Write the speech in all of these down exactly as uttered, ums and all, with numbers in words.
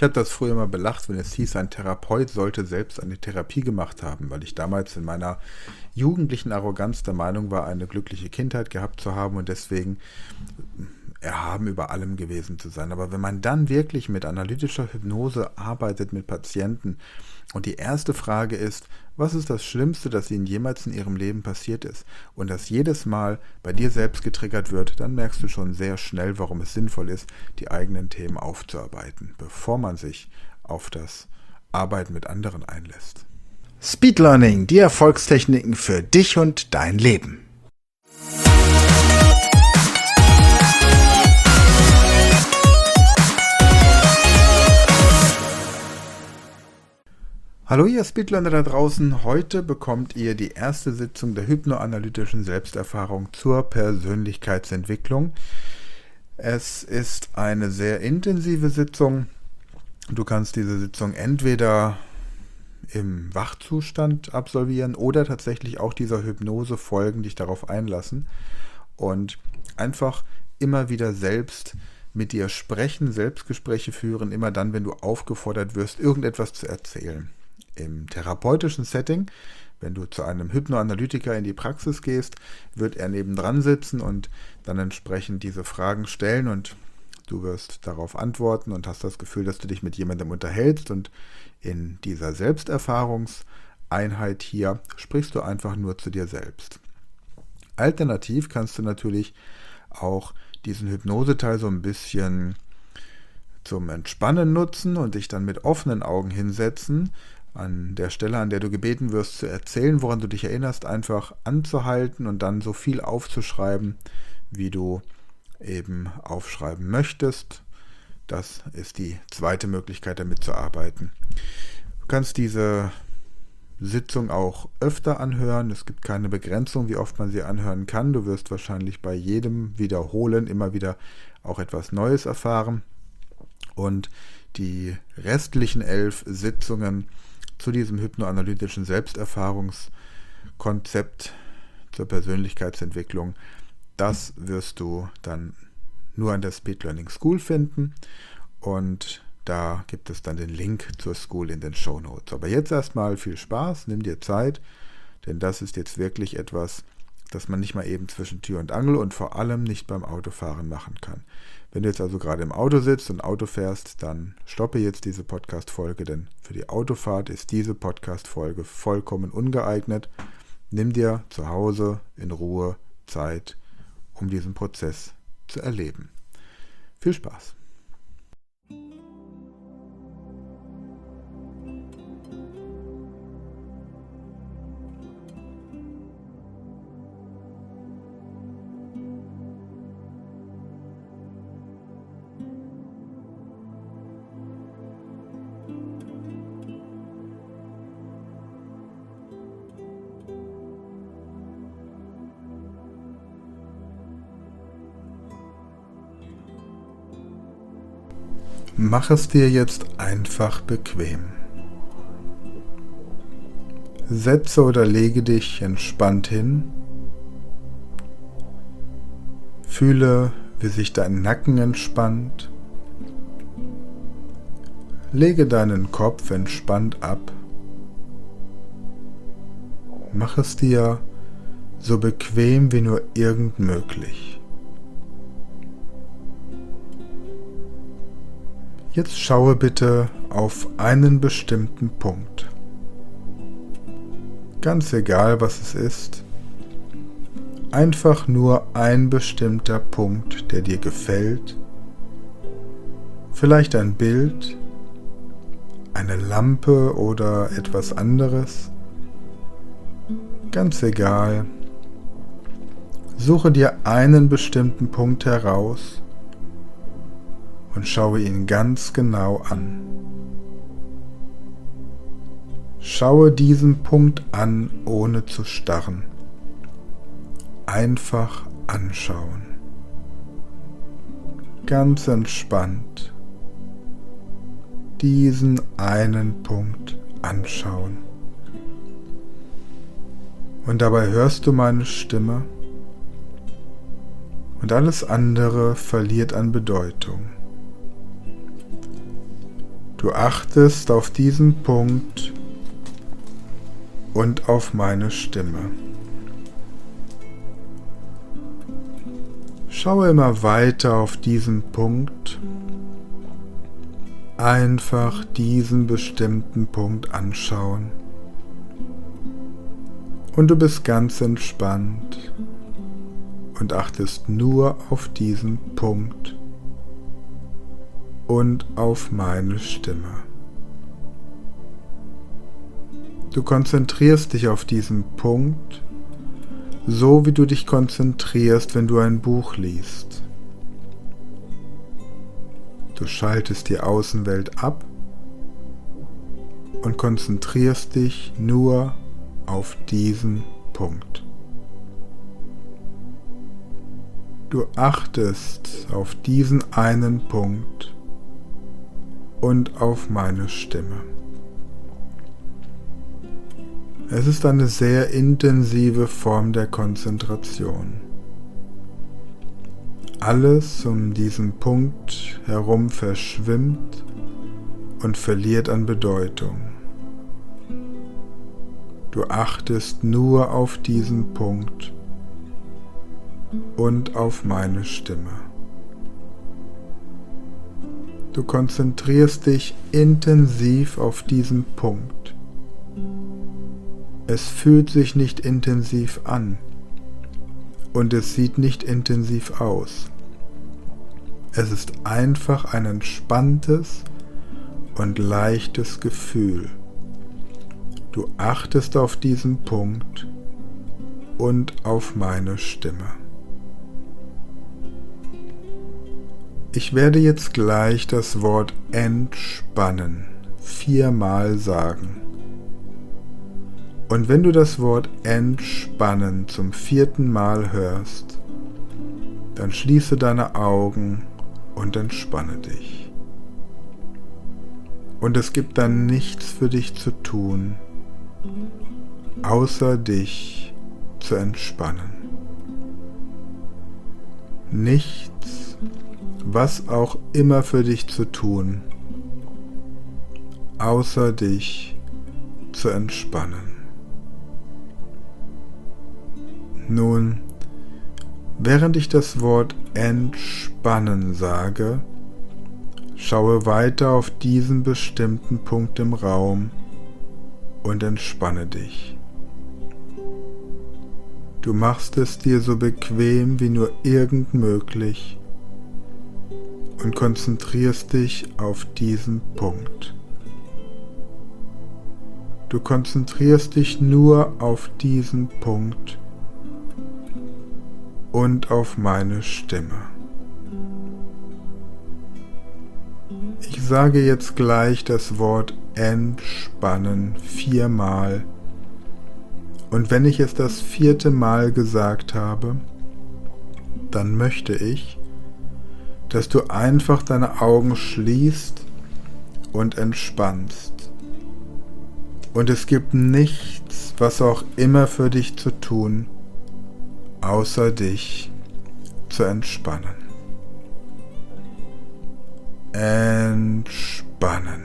Ich habe das früher immer belacht, wenn es hieß, ein Therapeut sollte selbst eine Therapie gemacht haben, weil ich damals in meiner jugendlichen Arroganz der Meinung war, eine glückliche Kindheit gehabt zu haben und deswegen erhaben über allem gewesen zu sein. Aber wenn man dann wirklich mit analytischer Hypnose arbeitet mit Patienten und die erste Frage ist, was ist das Schlimmste, das ihnen jemals in ihrem Leben passiert ist, und das jedes Mal bei dir selbst getriggert wird, dann merkst du schon sehr schnell, warum es sinnvoll ist, die eigenen Themen aufzuarbeiten, bevor man sich auf das Arbeiten mit anderen einlässt. Speed Learning, die Erfolgstechniken für dich und dein Leben. Hallo ihr Speedlearner da draußen, heute bekommt ihr die erste Sitzung der hypnoanalytischen Selbsterfahrung zur Persönlichkeitsentwicklung. Es ist eine sehr intensive Sitzung. Du kannst diese Sitzung entweder im Wachzustand absolvieren oder tatsächlich auch dieser Hypnose folgen, dich darauf einlassen und einfach immer wieder selbst mit dir sprechen, Selbstgespräche führen, immer dann, wenn du aufgefordert wirst, irgendetwas zu erzählen. Im therapeutischen Setting, wenn du zu einem Hypnoanalytiker in die Praxis gehst, wird er nebendran sitzen und dann entsprechend diese Fragen stellen und du wirst darauf antworten und hast das Gefühl, dass du dich mit jemandem unterhältst, und in dieser Selbsterfahrungseinheit hier sprichst du einfach nur zu dir selbst. Alternativ kannst du natürlich auch diesen Hypnoseteil so ein bisschen zum Entspannen nutzen und dich dann mit offenen Augen hinsetzen, an der Stelle, an der du gebeten wirst zu erzählen, woran du dich erinnerst, einfach anzuhalten und dann so viel aufzuschreiben, wie du eben aufschreiben möchtest. Das ist die zweite Möglichkeit, damit zu arbeiten. Du kannst diese Sitzung auch öfter anhören. Es gibt keine Begrenzung, wie oft man sie anhören kann. Du wirst wahrscheinlich bei jedem Wiederholen immer wieder auch etwas Neues erfahren. Und die restlichen elf Sitzungen zu diesem hypnoanalytischen Selbsterfahrungskonzept zur Persönlichkeitsentwicklung, das wirst du dann nur an der Speed Learning School finden, und da gibt es dann den Link zur School in den Shownotes. Aber jetzt erstmal viel Spaß, nimm dir Zeit, denn das ist jetzt wirklich etwas, das man nicht mal eben zwischen Tür und Angel und vor allem nicht beim Autofahren machen kann. Wenn du jetzt also gerade im Auto sitzt und Auto fährst, dann stoppe jetzt diese Podcast-Folge, denn für die Autofahrt ist diese Podcast-Folge vollkommen ungeeignet. Nimm dir zu Hause in Ruhe Zeit, um diesen Prozess zu erleben. Viel Spaß! Mach es dir jetzt einfach bequem. Setze oder lege dich entspannt hin. Fühle, wie sich dein Nacken entspannt. Lege deinen Kopf entspannt ab. Mach es dir so bequem wie nur irgend möglich. Jetzt schaue bitte auf einen bestimmten Punkt. Ganz egal, was es ist. Einfach nur ein bestimmter Punkt, der dir gefällt. Vielleicht ein Bild, eine Lampe oder etwas anderes. Ganz egal. Suche dir einen bestimmten Punkt heraus und schaue ihn ganz genau an. Schaue diesen Punkt an, ohne zu starren. Einfach anschauen. Ganz entspannt. Diesen einen Punkt anschauen. Und dabei hörst du meine Stimme und alles andere verliert an Bedeutung. Du achtest auf diesen Punkt und auf meine Stimme. Schaue immer weiter auf diesen Punkt. Einfach diesen bestimmten Punkt anschauen. Und du bist ganz entspannt und achtest nur auf diesen Punkt und auf meine Stimme. Du konzentrierst dich auf diesen Punkt, so wie du dich konzentrierst, wenn du ein Buch liest. Du schaltest die Außenwelt ab und konzentrierst dich nur auf diesen Punkt. Du achtest auf diesen einen Punkt und auf meine Stimme. Es ist eine sehr intensive Form der Konzentration. Alles um diesen Punkt herum verschwimmt und verliert an Bedeutung. Du achtest nur auf diesen Punkt und auf meine Stimme. Du konzentrierst dich intensiv auf diesen Punkt. Es fühlt sich nicht intensiv an und es sieht nicht intensiv aus. Es ist einfach ein entspanntes und leichtes Gefühl. Du achtest auf diesen Punkt und auf meine Stimme. Ich werde jetzt gleich das Wort entspannen viermal sagen. Und wenn du das Wort entspannen zum vierten Mal hörst, dann schließe deine Augen und entspanne dich. Und es gibt dann nichts für dich zu tun, außer dich zu entspannen. Nichts, was auch immer für dich zu tun, außer dich zu entspannen. Nun, während ich das Wort entspannen sage, schaue weiter auf diesen bestimmten Punkt im Raum und entspanne dich. Du machst es dir so bequem wie nur irgend möglich und konzentrierst dich auf diesen Punkt. Du konzentrierst dich nur auf diesen Punkt und auf meine Stimme. Ich sage jetzt gleich das Wort entspannen viermal. Und wenn ich es das vierte Mal gesagt habe, dann möchte ich, dass du einfach deine Augen schließt und entspannst. Und es gibt nichts, was auch immer für dich zu tun, außer dich zu entspannen. Entspannen.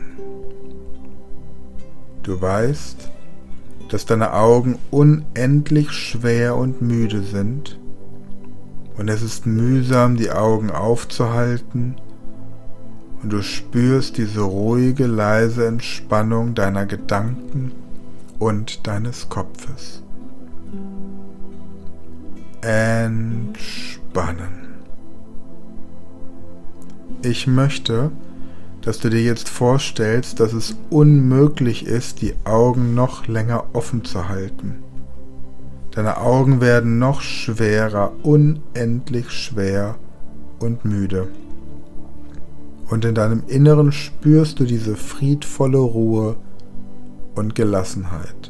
Du weißt, dass deine Augen unendlich schwer und müde sind und es ist mühsam, die Augen aufzuhalten und du spürst diese ruhige, leise Entspannung deiner Gedanken und deines Kopfes. Entspannen. Ich möchte, dass du dir jetzt vorstellst, dass es unmöglich ist, die Augen noch länger offen zu halten. Deine Augen werden noch schwerer, unendlich schwer und müde. Und in deinem Inneren spürst du diese friedvolle Ruhe und Gelassenheit.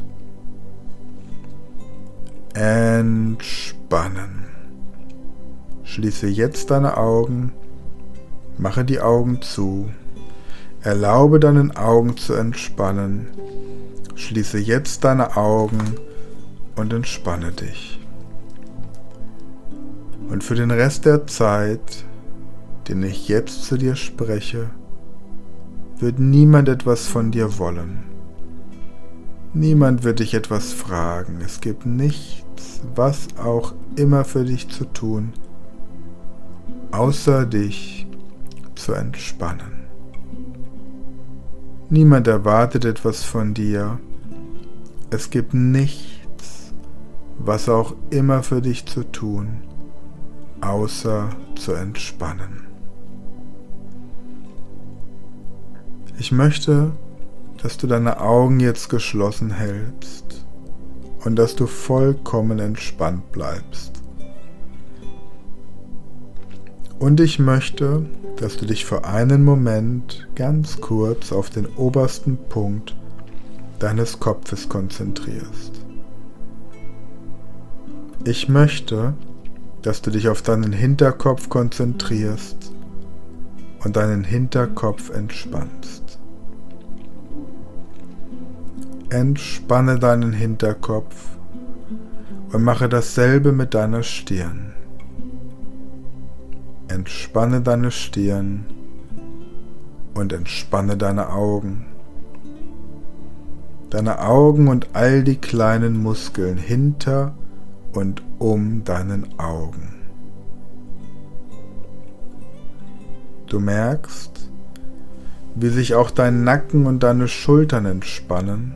Entspannen. Schließe jetzt deine Augen, mache die Augen zu, erlaube deinen Augen zu entspannen, schließe jetzt deine Augen und entspanne dich. Und für den Rest der Zeit, den ich jetzt zu dir spreche, wird niemand etwas von dir wollen. Niemand wird dich etwas fragen. Es gibt nichts, was auch immer für dich zu tun, außer dich zu entspannen. Niemand erwartet etwas von dir. Es gibt nichts, was auch immer für dich zu tun, außer zu entspannen. Ich möchte, dass du deine Augen jetzt geschlossen hältst und dass du vollkommen entspannt bleibst. Und ich möchte, dass du dich für einen Moment ganz kurz auf den obersten Punkt deines Kopfes konzentrierst. Ich möchte, dass du dich auf deinen Hinterkopf konzentrierst und deinen Hinterkopf entspannst. Entspanne deinen Hinterkopf und mache dasselbe mit deiner Stirn. Entspanne deine Stirn und entspanne deine Augen. Deine Augen und all die kleinen Muskeln hinter und um deinen Augen. Du merkst, wie sich auch dein Nacken und deine Schultern entspannen,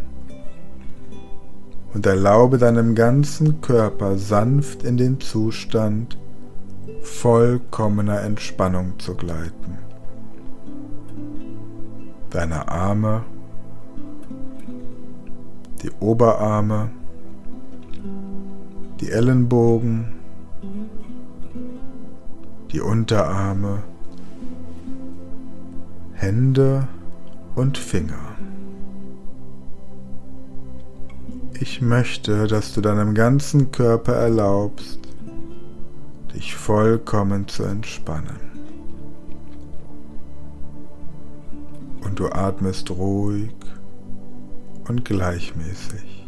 und erlaube deinem ganzen Körper sanft in den Zustand vollkommener Entspannung zu gleiten. Deine Arme, die Oberarme, die Ellenbogen, die Unterarme, Hände und Finger. Ich möchte, dass du deinem ganzen Körper erlaubst, dich vollkommen zu entspannen. Und du atmest ruhig und gleichmäßig.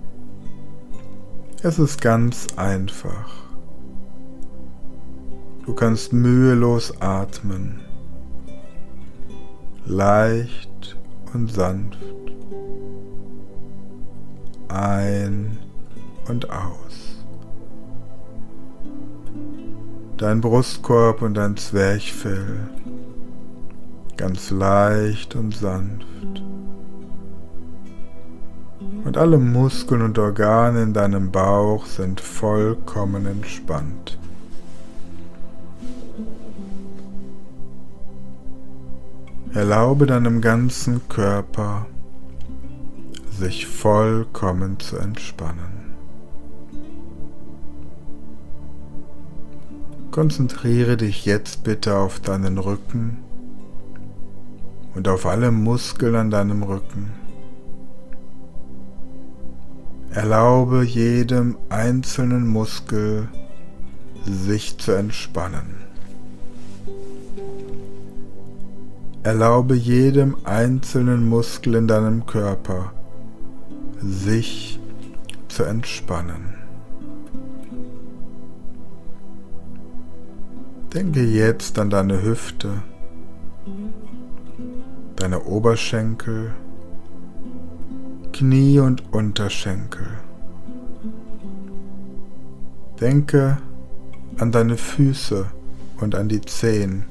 Es ist ganz einfach. Du kannst mühelos atmen, leicht und sanft. Ein und aus. Dein Brustkorb und dein Zwerchfell ganz leicht und sanft. Und alle Muskeln und Organe in deinem Bauch sind vollkommen entspannt. Erlaube deinem ganzen Körper, sich vollkommen zu entspannen. Konzentriere dich jetzt bitte auf deinen Rücken und auf alle Muskeln an deinem Rücken. Erlaube jedem einzelnen Muskel, sich zu entspannen. Erlaube jedem einzelnen Muskel in deinem Körper, sich zu entspannen. Denke jetzt an deine Hüfte, deine Oberschenkel, Knie und Unterschenkel. Denke an deine Füße und an die Zehen.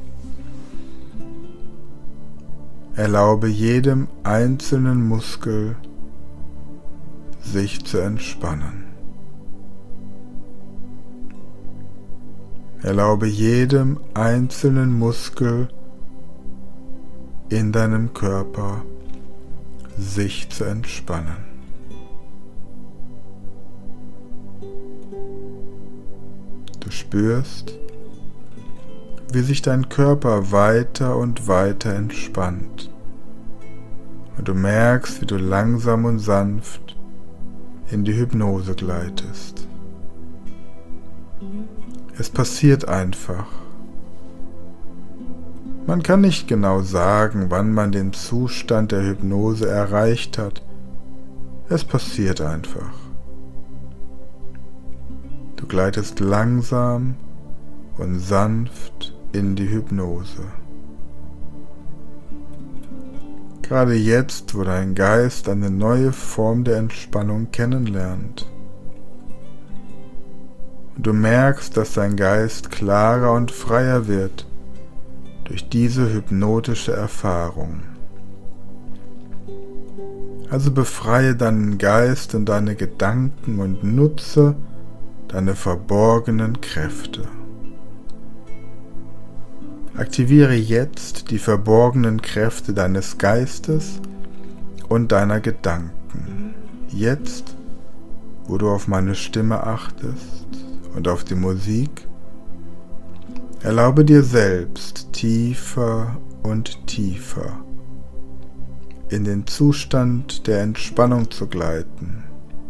Erlaube jedem einzelnen Muskel, sich zu entspannen. Erlaube jedem einzelnen Muskel in deinem Körper, sich zu entspannen. Du spürst, wie sich dein Körper weiter und weiter entspannt. Und du merkst, wie du langsam und sanft in die Hypnose gleitest. Es passiert einfach. Man kann nicht genau sagen, wann man den Zustand der Hypnose erreicht hat. Es passiert einfach. Du gleitest langsam und sanft in die Hypnose. Gerade jetzt, wo dein Geist eine neue Form der Entspannung kennenlernt. Und du merkst, dass dein Geist klarer und freier wird durch diese hypnotische Erfahrung. Also befreie deinen Geist und deine Gedanken und nutze deine verborgenen Kräfte. Aktiviere jetzt die verborgenen Kräfte deines Geistes und deiner Gedanken. Jetzt, wo du auf meine Stimme achtest und auf die Musik, erlaube dir selbst tiefer und tiefer in den Zustand der Entspannung zu gleiten.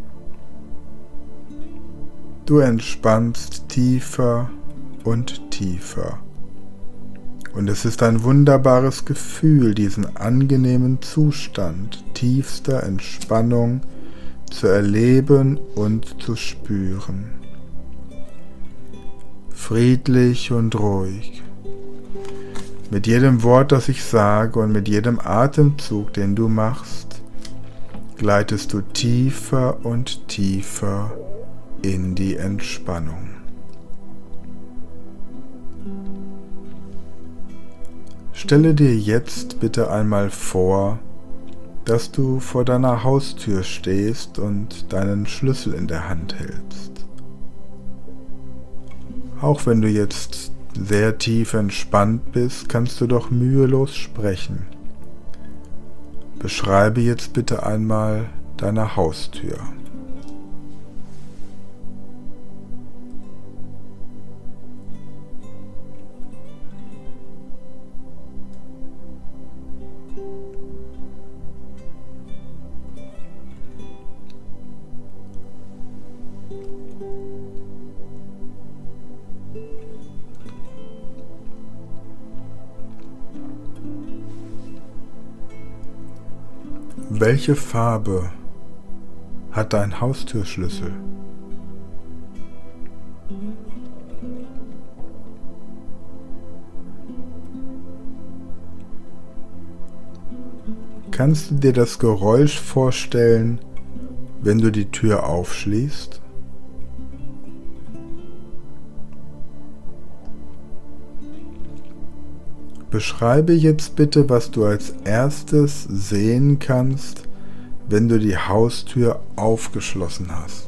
Du entspannst tiefer und tiefer. Und es ist ein wunderbares Gefühl, diesen angenehmen Zustand tiefster Entspannung zu erleben und zu spüren. Friedlich und ruhig. Mit jedem Wort, das ich sage und mit jedem Atemzug, den du machst, gleitest du tiefer und tiefer in die Entspannung. Stelle dir jetzt bitte einmal vor, dass du vor deiner Haustür stehst und deinen Schlüssel in der Hand hältst. Auch wenn du jetzt sehr tief entspannt bist, kannst du doch mühelos sprechen. Beschreibe jetzt bitte einmal deine Haustür. Welche Farbe hat dein Haustürschlüssel? Kannst du dir das Geräusch vorstellen, wenn du die Tür aufschließt? Beschreibe jetzt bitte, was du als erstes sehen kannst, wenn du die Haustür aufgeschlossen hast.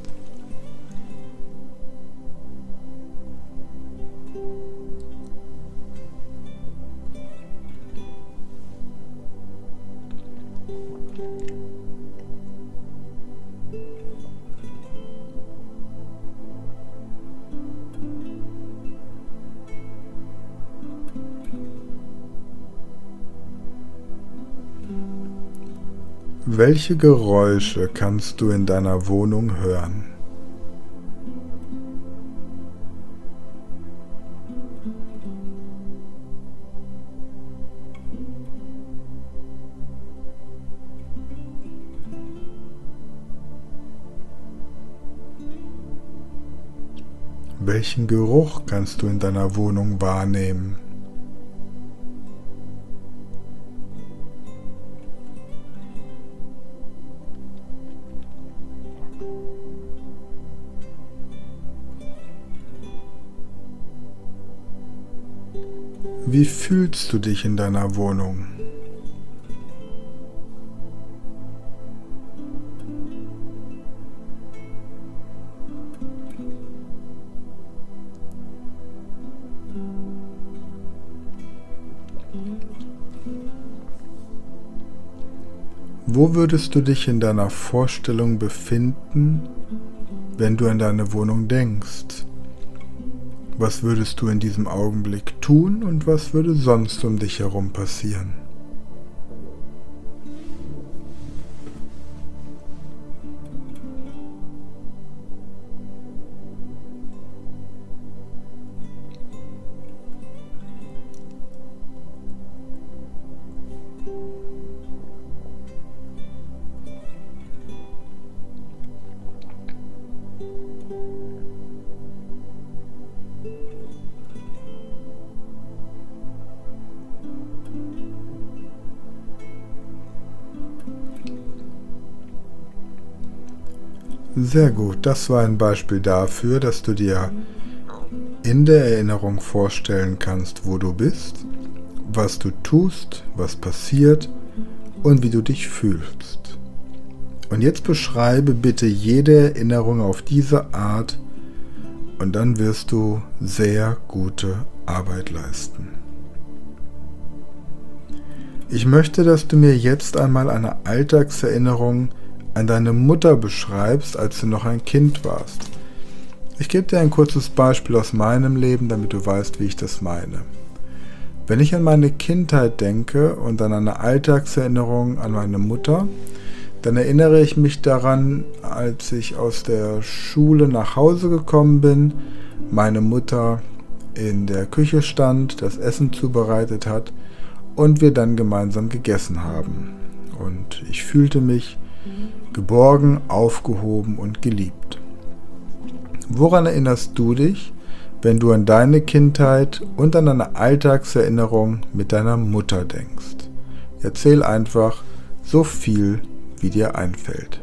Welche Geräusche kannst du in deiner Wohnung hören? Welchen Geruch kannst du in deiner Wohnung wahrnehmen? Wie fühlst du dich in deiner Wohnung? Wo würdest du dich in deiner Vorstellung befinden, wenn du an deine Wohnung denkst? Was würdest du in diesem Augenblick tun und was würde sonst um dich herum passieren? Sehr gut, das war ein Beispiel dafür, dass du dir in der Erinnerung vorstellen kannst, wo du bist, was du tust, was passiert und wie du dich fühlst. Und jetzt beschreibe bitte jede Erinnerung auf diese Art und dann wirst du sehr gute Arbeit leisten. Ich möchte, dass du mir jetzt einmal eine Alltagserinnerung an deine Mutter beschreibst, als du noch ein Kind warst. Ich gebe dir ein kurzes Beispiel aus meinem Leben, damit du weißt, wie ich das meine. Wenn ich an meine Kindheit denke und an eine Alltagserinnerung an meine Mutter, dann erinnere ich mich daran, als ich aus der Schule nach Hause gekommen bin, meine Mutter in der Küche stand, das Essen zubereitet hat und wir dann gemeinsam gegessen haben. Und ich fühlte mich geborgen, aufgehoben und geliebt. Woran erinnerst du dich, wenn du an deine Kindheit und an eine Alltagserinnerung mit deiner Mutter denkst? Erzähl einfach so viel, wie dir einfällt.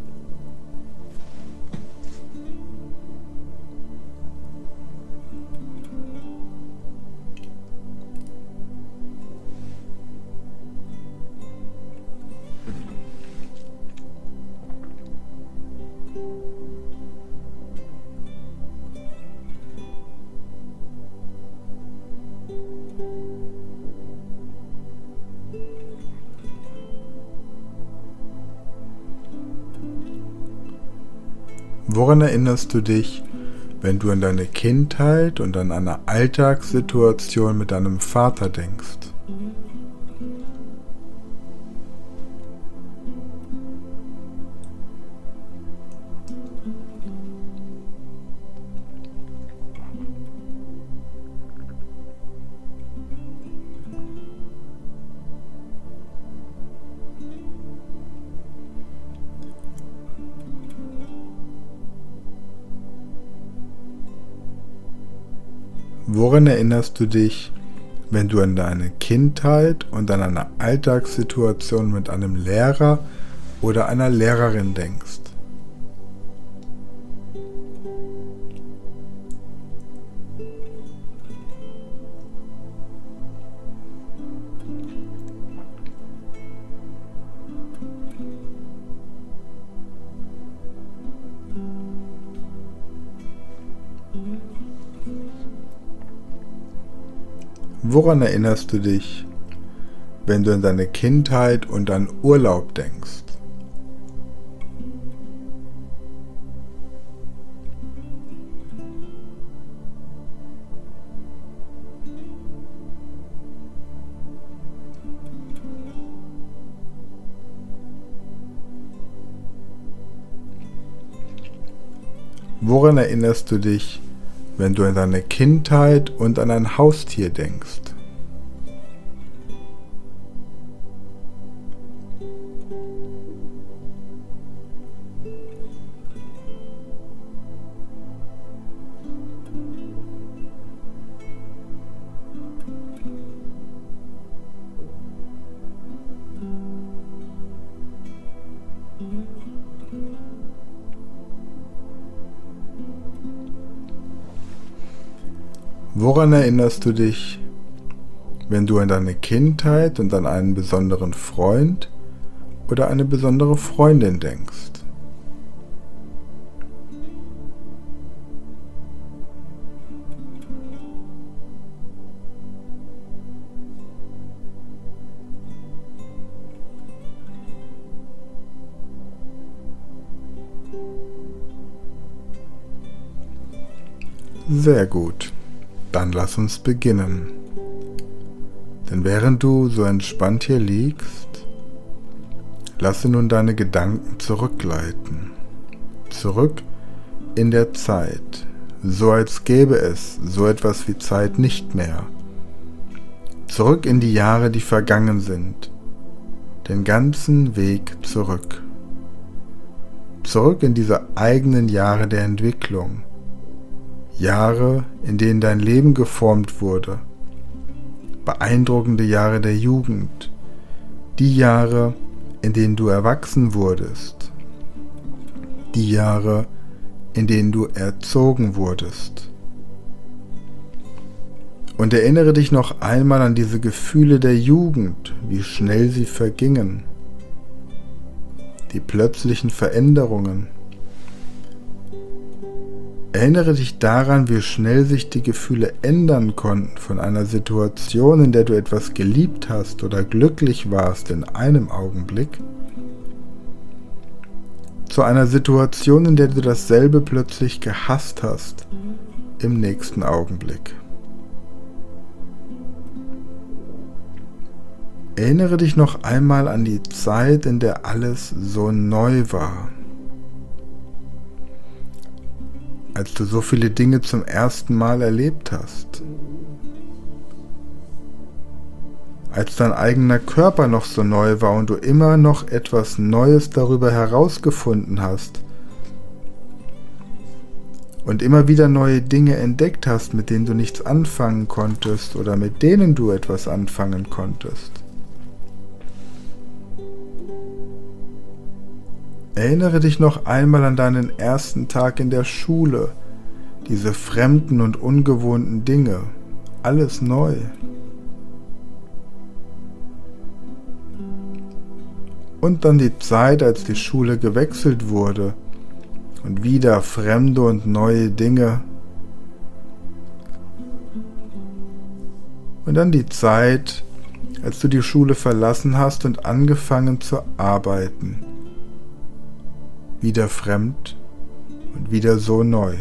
Woran erinnerst du dich, wenn du an deine Kindheit und an eine Alltagssituation mit deinem Vater denkst? Woran erinnerst du dich, wenn du an deine Kindheit und an eine Alltagssituation mit einem Lehrer oder einer Lehrerin denkst? Woran erinnerst du dich, wenn du an deine Kindheit und an Urlaub denkst? Woran erinnerst du dich, wenn du an deine Kindheit und an ein Haustier denkst? Woran erinnerst du dich, wenn du an deine Kindheit und an einen besonderen Freund oder eine besondere Freundin denkst? Sehr gut. Dann lass uns beginnen. Denn während du so entspannt hier liegst, lasse nun deine Gedanken zurückgleiten. Zurück in der Zeit, so als gäbe es so etwas wie Zeit nicht mehr. Zurück in die Jahre, die vergangen sind. Den ganzen Weg zurück. Zurück in diese eigenen Jahre der Entwicklung. Jahre, in denen dein Leben geformt wurde, beeindruckende Jahre der Jugend, die Jahre, in denen du erwachsen wurdest, die Jahre, in denen du erzogen wurdest. Und erinnere dich noch einmal an diese Gefühle der Jugend, wie schnell sie vergingen, die plötzlichen Veränderungen. Erinnere dich daran, wie schnell sich die Gefühle ändern konnten von einer Situation, in der du etwas geliebt hast oder glücklich warst in einem Augenblick, zu einer Situation, in der du dasselbe plötzlich gehasst hast im nächsten Augenblick. Erinnere dich noch einmal an die Zeit, in der alles so neu war. Als du so viele Dinge zum ersten Mal erlebt hast. Als dein eigener Körper noch so neu war und du immer noch etwas Neues darüber herausgefunden hast. Und immer wieder neue Dinge entdeckt hast, mit denen du nichts anfangen konntest oder mit denen du etwas anfangen konntest. Erinnere dich noch einmal an deinen ersten Tag in der Schule, diese fremden und ungewohnten Dinge, alles neu. Und dann die Zeit, als die Schule gewechselt wurde und wieder fremde und neue Dinge. Und dann die Zeit, als du die Schule verlassen hast und angefangen zu arbeiten. Wieder fremd und wieder so neu.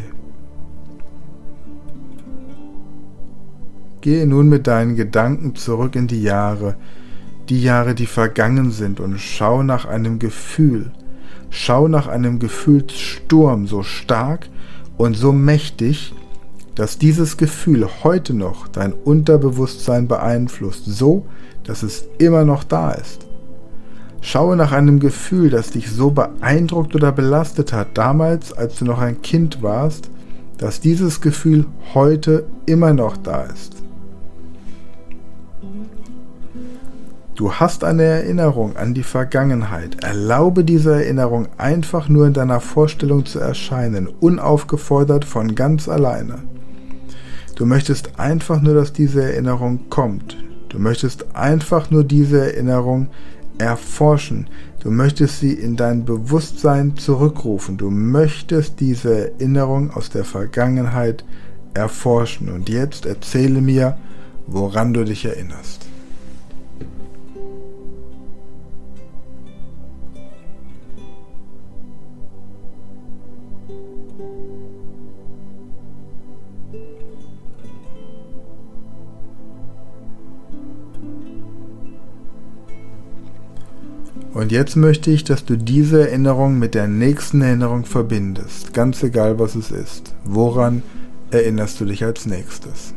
Gehe nun mit deinen Gedanken zurück in die Jahre, die Jahre, die vergangen sind, und schau nach einem Gefühl. Schau nach einem Gefühlssturm so stark und so mächtig, dass dieses Gefühl heute noch dein Unterbewusstsein beeinflusst, so, dass es immer noch da ist. Schaue nach einem Gefühl, das dich so beeindruckt oder belastet hat, damals, als du noch ein Kind warst, dass dieses Gefühl heute immer noch da ist. Du hast eine Erinnerung an die Vergangenheit. Erlaube dieser Erinnerung einfach nur in deiner Vorstellung zu erscheinen, unaufgefordert von ganz alleine. Du möchtest einfach nur, dass diese Erinnerung kommt. Du möchtest einfach nur diese Erinnerung erforschen. Du möchtest sie in dein Bewusstsein zurückrufen. Du möchtest diese Erinnerung aus der Vergangenheit erforschen. Und jetzt erzähle mir, woran du dich erinnerst. Und jetzt möchte ich, dass du diese Erinnerung mit der nächsten Erinnerung verbindest, ganz egal was es ist. Woran erinnerst du dich als nächstes?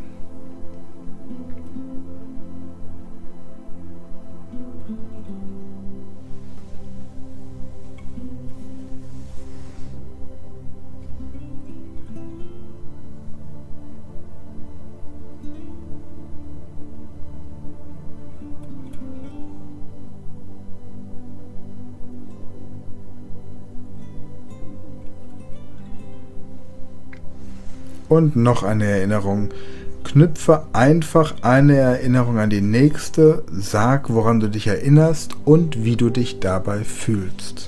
Und noch eine Erinnerung. Knüpfe einfach eine Erinnerung an die nächste, sag, woran du dich erinnerst und wie du dich dabei fühlst.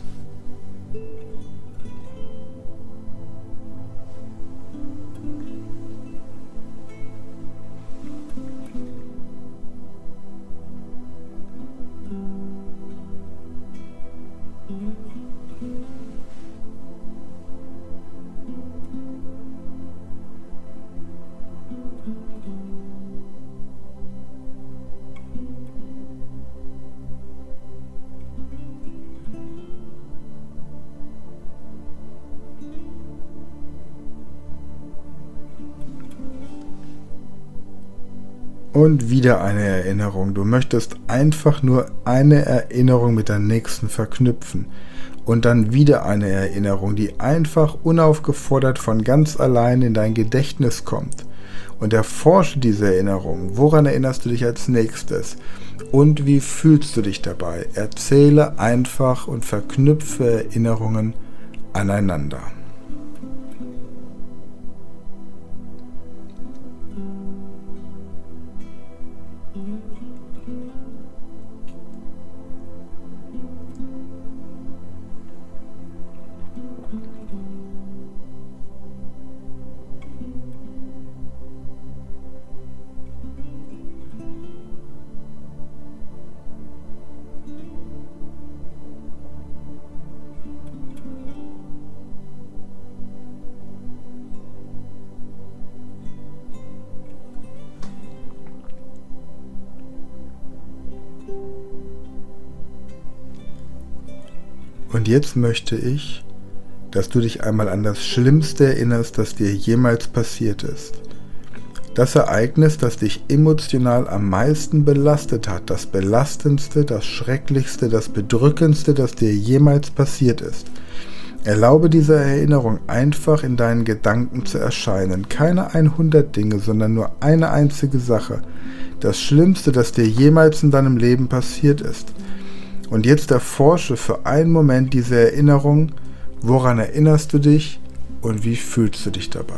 Und wieder eine Erinnerung. Du möchtest einfach nur eine Erinnerung mit der nächsten verknüpfen. Und dann wieder eine Erinnerung, die einfach unaufgefordert von ganz allein in dein Gedächtnis kommt. Und erforsche diese Erinnerung. Woran erinnerst du dich als nächstes? Und wie fühlst du dich dabei? Erzähle einfach und verknüpfe Erinnerungen aneinander. Und jetzt möchte ich, dass du dich einmal an das Schlimmste erinnerst, das dir jemals passiert ist. Das Ereignis, das dich emotional am meisten belastet hat, das Belastendste, das Schrecklichste, das Bedrückendste, das dir jemals passiert ist. Erlaube dieser Erinnerung einfach in deinen Gedanken zu erscheinen. Keine hundert Dinge, sondern nur eine einzige Sache. Das Schlimmste, das dir jemals in deinem Leben passiert ist. Und jetzt erforsche für einen Moment diese Erinnerung. Woran erinnerst du dich und wie fühlst du dich dabei?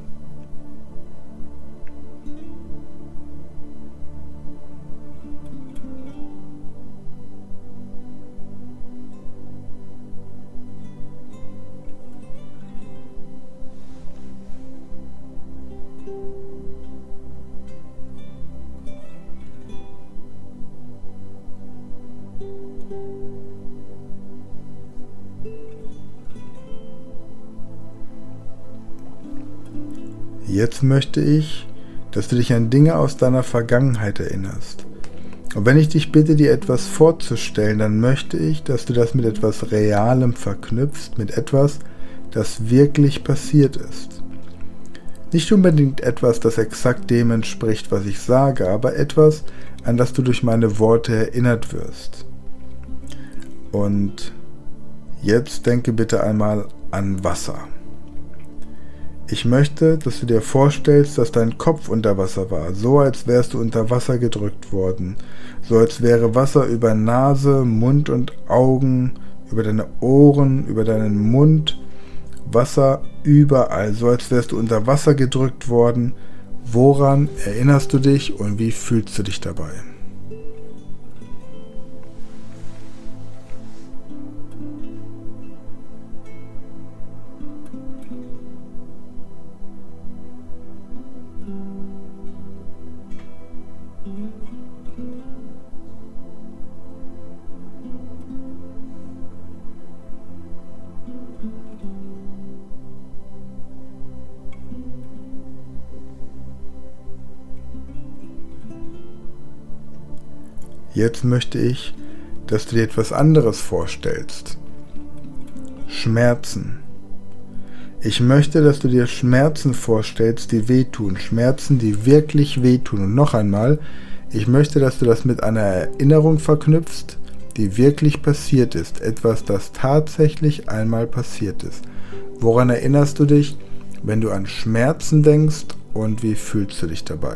Jetzt möchte ich, dass du dich an Dinge aus deiner Vergangenheit erinnerst. Und wenn ich dich bitte, dir etwas vorzustellen, dann möchte ich, dass du das mit etwas Realem verknüpfst, mit etwas, das wirklich passiert ist. Nicht unbedingt etwas, das exakt dem entspricht, was ich sage, aber etwas, an das du durch meine Worte erinnert wirst. Und jetzt denke bitte einmal an Wasser. Ich möchte, dass du dir vorstellst, dass dein Kopf unter Wasser war, so als wärst du unter Wasser gedrückt worden, so als wäre Wasser über Nase, Mund und Augen, über deine Ohren, über deinen Mund, Wasser überall, so als wärst du unter Wasser gedrückt worden. Woran erinnerst du dich und wie fühlst du dich dabei? Jetzt möchte ich, dass du dir etwas anderes vorstellst. Schmerzen. Ich möchte, dass du dir Schmerzen vorstellst, die wehtun. Schmerzen, die wirklich wehtun. Und noch einmal, ich möchte, dass du das mit einer Erinnerung verknüpfst, die wirklich passiert ist. Etwas, das tatsächlich einmal passiert ist. Woran erinnerst du dich, wenn du an Schmerzen denkst und wie fühlst du dich dabei?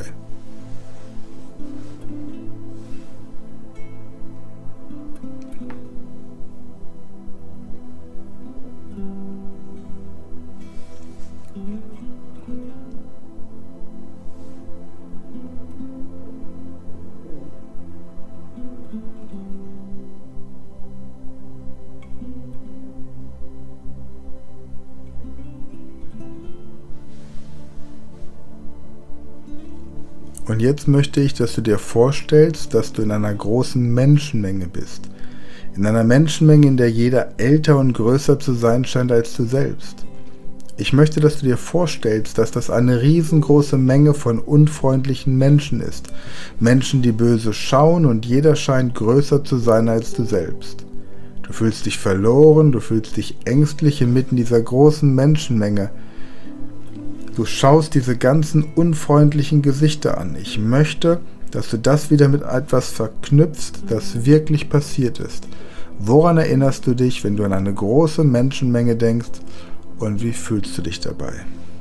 Und jetzt möchte ich, dass du dir vorstellst, dass du in einer großen Menschenmenge bist. In einer Menschenmenge, in der jeder älter und größer zu sein scheint als du selbst. Ich möchte, dass du dir vorstellst, dass das eine riesengroße Menge von unfreundlichen Menschen ist. Menschen, die böse schauen und jeder scheint größer zu sein als du selbst. Du fühlst dich verloren, du fühlst dich ängstlich inmitten dieser großen Menschenmenge. Du schaust diese ganzen unfreundlichen Gesichter an. Ich möchte, dass du das wieder mit etwas verknüpfst, das wirklich passiert ist. Woran erinnerst du dich, wenn du an eine große Menschenmenge denkst und wie fühlst du dich dabei?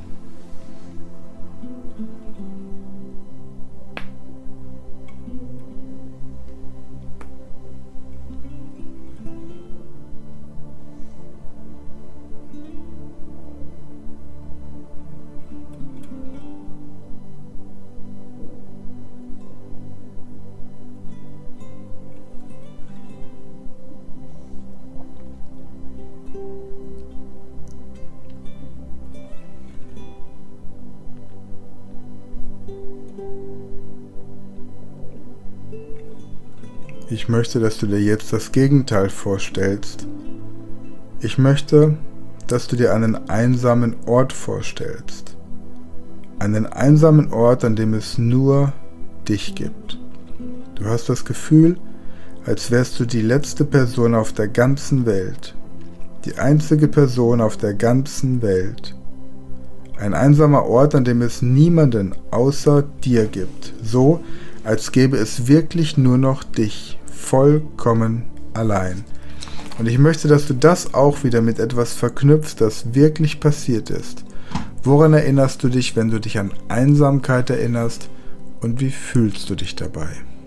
Ich möchte, dass du dir jetzt das Gegenteil vorstellst. Ich möchte, dass du dir einen einsamen Ort vorstellst. Einen einsamen Ort, an dem es nur dich gibt. Du hast das Gefühl, als wärst du die letzte Person auf der ganzen Welt. die einzige Person auf der ganzen Welt. Ein einsamer Ort, an dem es niemanden außer dir gibt, so als gäbe es wirklich nur noch dich, vollkommen allein. Und ich möchte, dass du das auch wieder mit etwas verknüpfst, das wirklich passiert ist. Woran erinnerst du dich, wenn du dich an Einsamkeit erinnerst, und wie fühlst du dich dabei?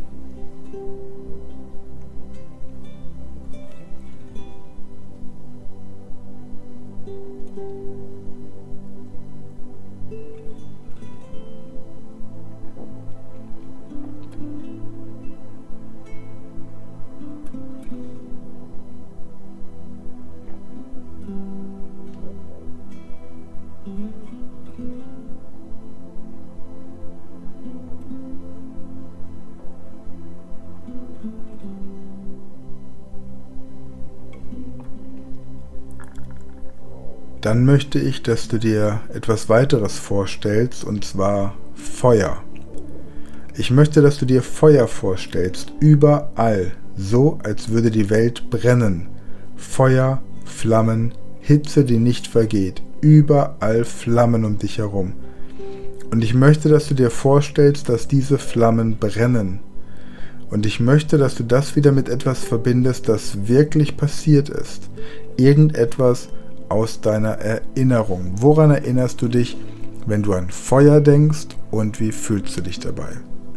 Dann möchte ich, dass du dir etwas weiteres vorstellst, und zwar Feuer. Ich möchte, dass du dir Feuer vorstellst, überall, so als würde die Welt brennen. Feuer, Flammen, Hitze, die nicht vergeht, überall Flammen um dich herum. Und ich möchte, dass du dir vorstellst, dass diese Flammen brennen. Und ich möchte, dass du das wieder mit etwas verbindest, das wirklich passiert ist. Irgendetwas aus deiner Erinnerung. Woran erinnerst du dich, wenn du an Feuer denkst, und wie fühlst du dich dabei?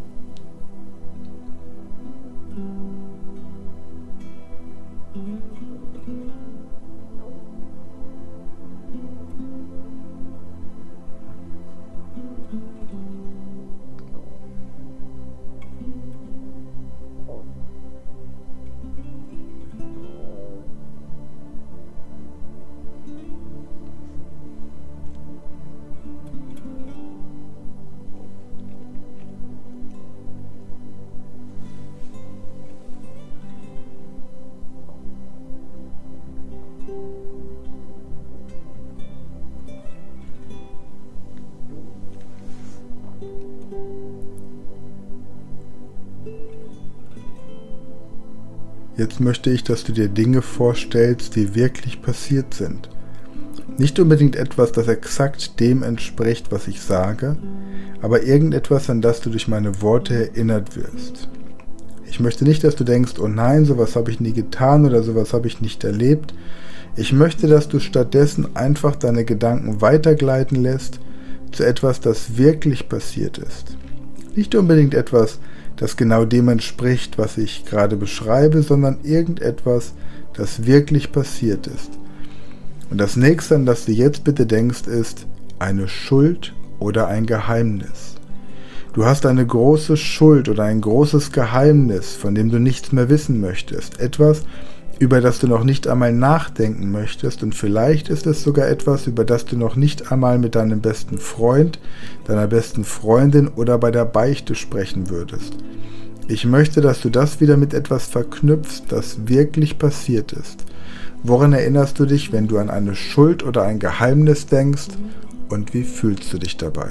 Jetzt möchte ich, dass du dir Dinge vorstellst, die wirklich passiert sind. Nicht unbedingt etwas, das exakt dem entspricht, was ich sage, aber irgendetwas, an das du durch meine Worte erinnert wirst. Ich möchte nicht, dass du denkst, oh nein, sowas habe ich nie getan oder sowas habe ich nicht erlebt. Ich möchte, dass du stattdessen einfach deine Gedanken weitergleiten lässt zu etwas, das wirklich passiert ist. Nicht unbedingt etwas, das genau dem entspricht, was ich gerade beschreibe, sondern irgendetwas, das wirklich passiert ist. Und das nächste, an das du jetzt bitte denkst, ist eine Schuld oder ein Geheimnis. Du hast eine große Schuld oder ein großes Geheimnis, von dem du nichts mehr wissen möchtest. Etwas, über das du noch nicht einmal nachdenken möchtest, und vielleicht ist es sogar etwas, über das du noch nicht einmal mit deinem besten Freund, deiner besten Freundin oder bei der Beichte sprechen würdest. Ich möchte, dass du das wieder mit etwas verknüpfst, das wirklich passiert ist. Woran erinnerst du dich, wenn du an eine Schuld oder ein Geheimnis denkst, und wie fühlst du dich dabei?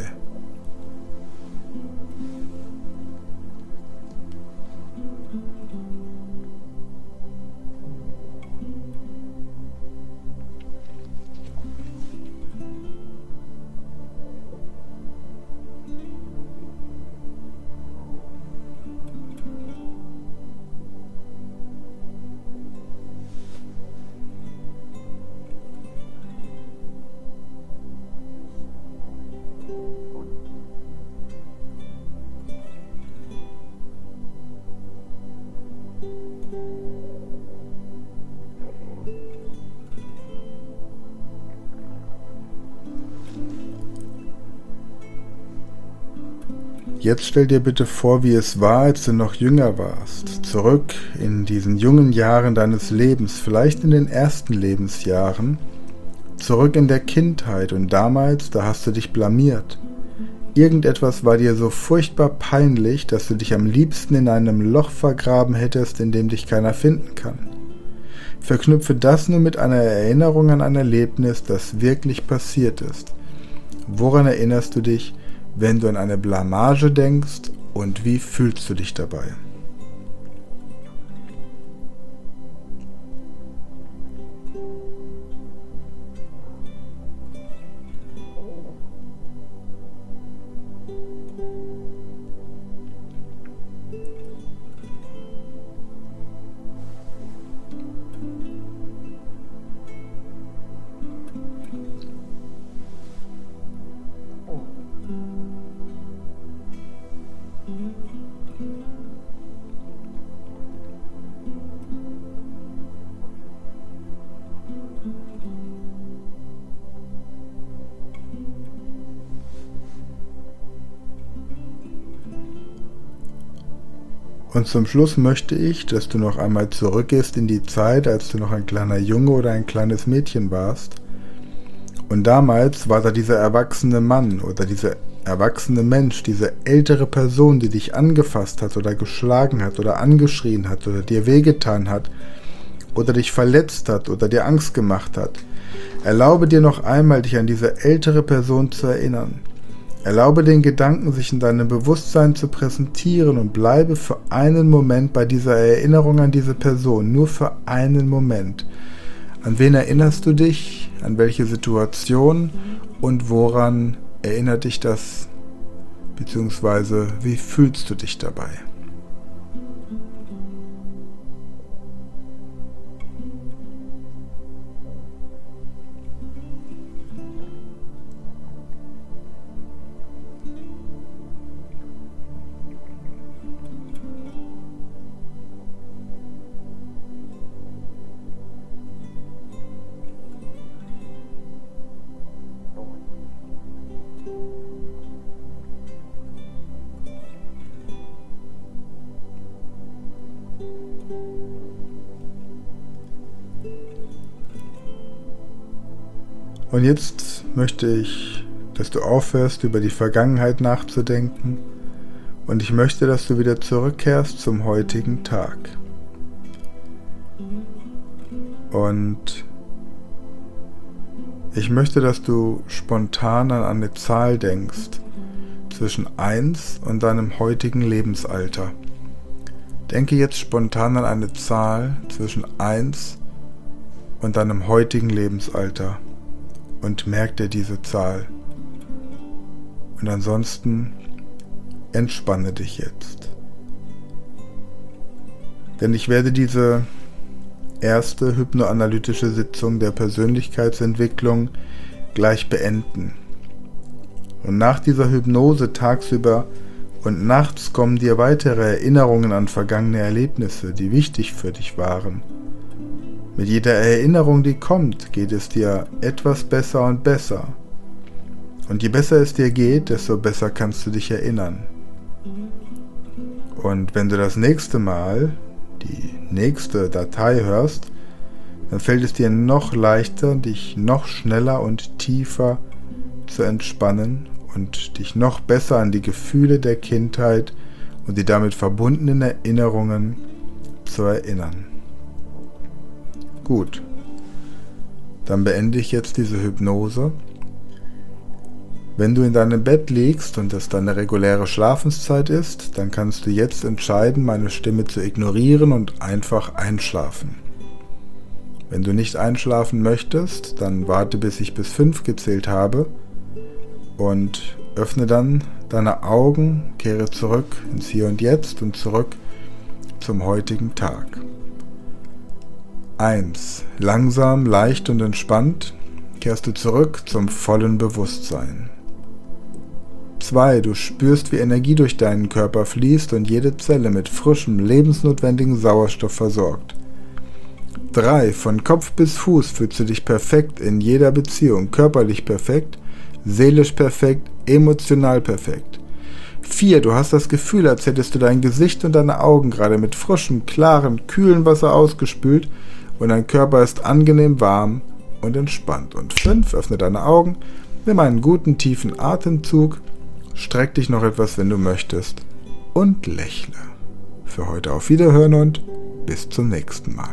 Jetzt stell dir bitte vor, wie es war, als du noch jünger warst. Zurück in diesen jungen Jahren deines Lebens, vielleicht in den ersten Lebensjahren. Zurück in der Kindheit, und damals, da hast du dich blamiert. Irgendetwas war dir so furchtbar peinlich, dass du dich am liebsten in einem Loch vergraben hättest, in dem dich keiner finden kann. Verknüpfe das nur mit einer Erinnerung an ein Erlebnis, das wirklich passiert ist. Woran erinnerst du dich, wenn du an eine Blamage denkst, und wie fühlst du dich dabei? Und zum Schluss möchte ich, dass du noch einmal zurückgehst in die Zeit, als du noch ein kleiner Junge oder ein kleines Mädchen warst. Und damals war da dieser erwachsene Mann oder dieser erwachsene Mensch, diese ältere Person, die dich angefasst hat oder geschlagen hat oder angeschrien hat oder dir wehgetan hat oder dich verletzt hat oder dir Angst gemacht hat. Erlaube dir noch einmal, dich an diese ältere Person zu erinnern. Erlaube den Gedanken, sich in deinem Bewusstsein zu präsentieren und bleibe für einen Moment bei dieser Erinnerung an diese Person, nur für einen Moment. An wen erinnerst du dich? An welche Situation? Und woran erinnert dich das? Beziehungsweise, wie fühlst du dich dabei? Und jetzt möchte ich, dass du aufhörst, über die Vergangenheit nachzudenken, und ich möchte, dass du wieder zurückkehrst zum heutigen Tag. Und ich möchte, dass du spontan an eine Zahl denkst, zwischen eins und deinem heutigen Lebensalter. Denke jetzt spontan an eine Zahl zwischen eins und deinem heutigen Lebensalter. Und merk dir diese Zahl. Und ansonsten entspanne dich jetzt. Denn ich werde diese erste hypnoanalytische Sitzung der Persönlichkeitsentwicklung gleich beenden. Und nach dieser Hypnose tagsüber und nachts kommen dir weitere Erinnerungen an vergangene Erlebnisse, die wichtig für dich waren. Mit jeder Erinnerung, die kommt, geht es dir etwas besser und besser. Und je besser es dir geht, desto besser kannst du dich erinnern. Und wenn du das nächste Mal die nächste Datei hörst, dann fällt es dir noch leichter, dich noch schneller und tiefer zu entspannen und dich noch besser an die Gefühle der Kindheit und die damit verbundenen Erinnerungen zu erinnern. Gut, dann beende ich jetzt diese Hypnose. Wenn du in deinem Bett liegst und es deine reguläre Schlafenszeit ist, dann kannst du jetzt entscheiden, meine Stimme zu ignorieren und einfach einschlafen. Wenn du nicht einschlafen möchtest, dann warte, bis ich bis fünf gezählt habe und öffne dann deine Augen, kehre zurück ins Hier und Jetzt und zurück zum heutigen Tag. eins. Langsam, leicht und entspannt kehrst du zurück zum vollen Bewusstsein. zwei. Du spürst, wie Energie durch deinen Körper fließt und jede Zelle mit frischem, lebensnotwendigen Sauerstoff versorgt. drei. Von Kopf bis Fuß fühlst du dich perfekt in jeder Beziehung, körperlich perfekt, seelisch perfekt, emotional perfekt. vier. Du hast das Gefühl, als hättest du dein Gesicht und deine Augen gerade mit frischem, klaren, kühlen Wasser ausgespült und dein Körper ist angenehm warm und entspannt. Und fünf. Öffne deine Augen, nimm einen guten, tiefen Atemzug, streck dich noch etwas, wenn du möchtest, und lächle. Für heute auf Wiederhören und bis zum nächsten Mal.